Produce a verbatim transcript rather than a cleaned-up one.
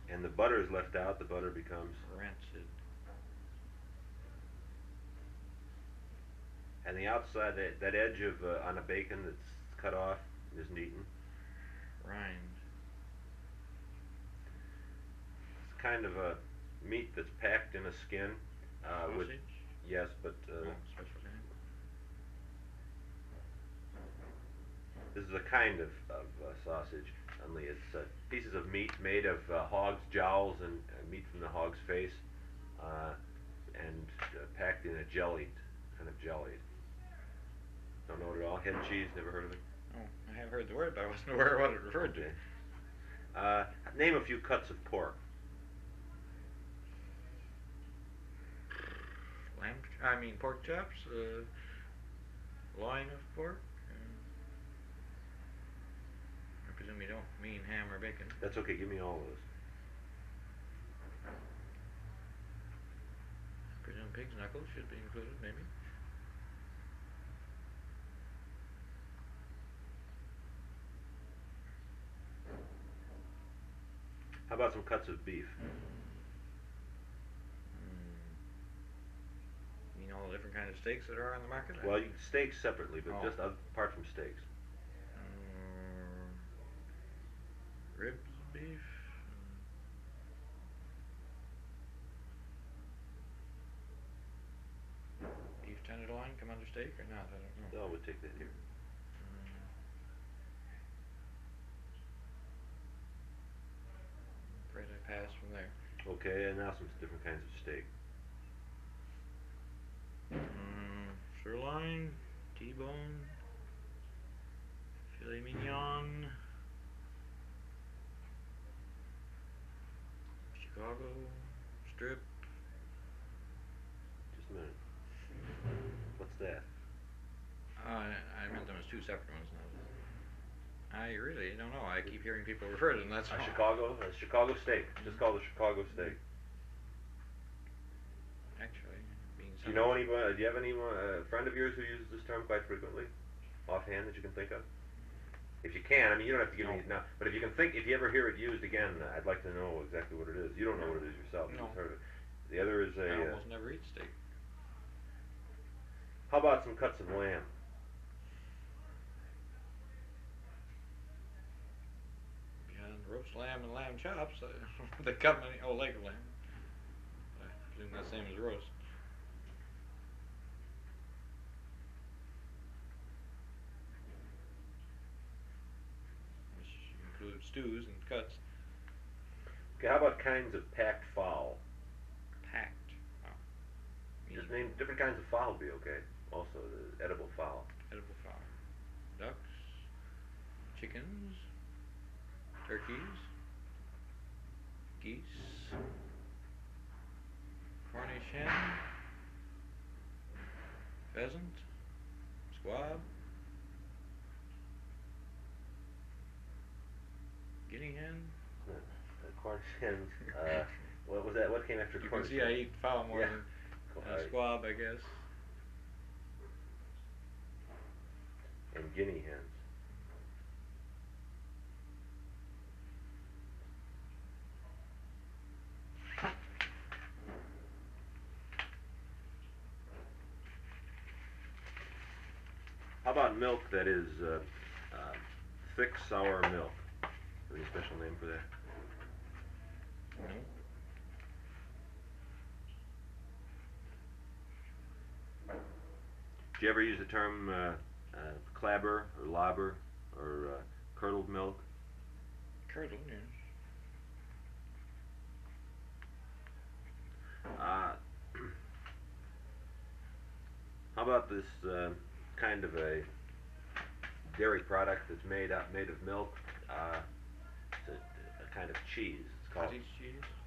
and the butter is left out, the butter becomes rancid. And the outside, that, that edge of uh, on a bacon that's cut off isn't eaten. Rind. It's kind of a meat that's packed in a skin. Uh, with Sausage? yes, but uh, Oh, special kind. this is a kind of, of uh, sausage. Only it's uh, pieces of meat made of uh, hog's jowls and uh, meat from the hog's face, uh, and uh, packed in a jellied, kind of jellied. Don't know it at all. Hen cheese, never heard of it? Oh, I have heard the word, but I wasn't aware of what it referred Okay. to. Uh, name a few cuts of pork. Lamb, I mean pork chops, uh, loin of pork. Uh, I presume you don't mean ham or bacon. That's okay. Give me all of those. I presume pig's knuckles should be included, maybe. How about some cuts of beef? Mm. You mean all the different kinds of steaks that are on the market? Well, you steaks separately, but Oh. just apart from steaks. Uh, ribs of beef. Beef tenderloin come under steak or not? I don't know. Oh, we'll take that here. Mm. Afraid I pass from there. Okay, and now some different kinds of steak. Mm, sirloin, T-bone, filet mignon, Chicago, strip. Just a minute. What's that? Uh, I meant them as two separate ones. Now. I really don't know. I keep hearing people refer to them. That's A all. Chicago, a Chicago steak. Just called a Chicago steak. Actually, being Do you know anyone? Do you have anyone, a friend of yours who uses this term quite frequently, offhand, that you can think of? If you can, I mean, you don't have to give No. me now. But if you can think, if you ever hear it used again, I'd like to know exactly what it is. You don't know what it is yourself. No. You've heard of it. The other is a. I Uh, almost never eat steak. how about some cuts of lamb? Beyond roast lamb and lamb chops, uh, they cut many. Oh, leg of lamb. I presume that's the same as roast. Which includes stews and cuts. Okay, how about kinds of packed fowl? Packed. Oh. Just name different kinds of fowl would be okay. Also, the edible fowl. Edible fowl. Ducks, chickens, turkeys, geese, Cornish hen, pheasant, squab, guinea hen. Uh, uh, Cornish hens. Uh, what was that? What came after You can Cornish see I hens? eat fowl more Yeah. than uh, Uh, squab, I guess. and guinea hens. How about milk that is uh, uh, thick, sour milk? Any special name for that? No. Do you ever use the term uh, uh, clabber or lobber or uh, curdled milk? Curdle, yes. Uh, how about this uh, kind of a dairy product that's made out made of milk? Uh, it's a, a kind of cheese. It's called Cottage cheese.